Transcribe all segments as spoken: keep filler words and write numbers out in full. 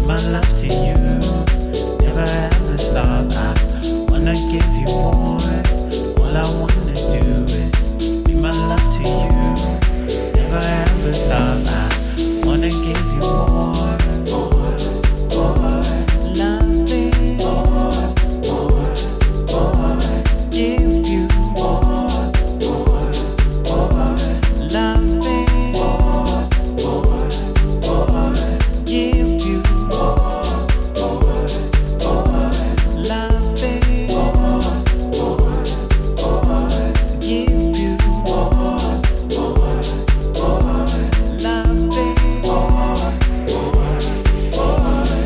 my love to you. Never ever stop. I wanna give you more. All I wanna do is be my love to you. Never ever stop. I wanna give you more. More, more. Loving. More, more, more. Give you more. More, more. Loving. More, more, more. Give you more. More, more. Loving. More, more, more. Give you more. More, more. Loving. More, more, more.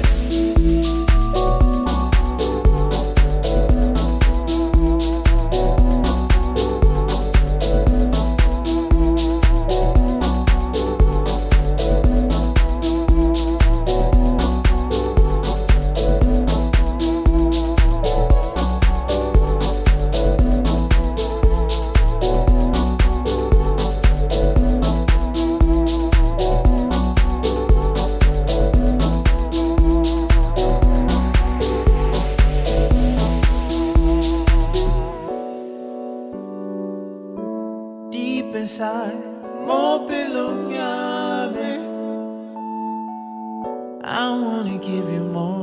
Deep inside, more below me. I wanna give you more.